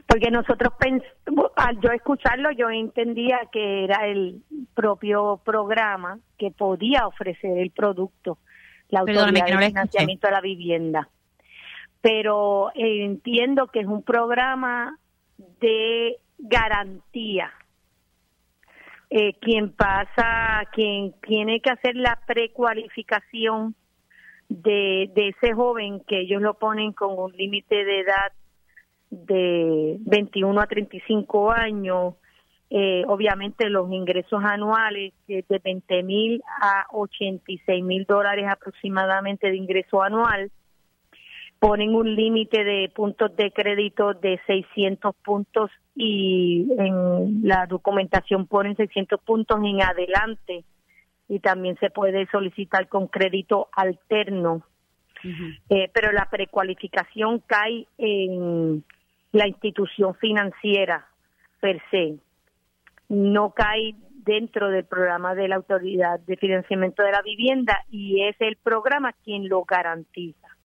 Porque nosotros al yo escucharlo, yo entendía que era el propio programa que podía ofrecer el producto, la Autoridad de Financiamiento de la Vivienda. Pero entiendo que es un programa de garantía. Quien tiene que hacer la precualificación de ese joven, que ellos lo ponen con un límite de edad de 21 a 35 años, obviamente los ingresos anuales de $20,000 a $86,000 aproximadamente de ingreso anual, ponen un límite de puntos de crédito de 600 puntos y en la documentación ponen 600 puntos en adelante, y también se puede solicitar con crédito alterno. Pero la precualificación cae en la institución financiera per se, no cae dentro del programa de la Autoridad de Financiamiento de la Vivienda, y es el programa quien lo garantiza.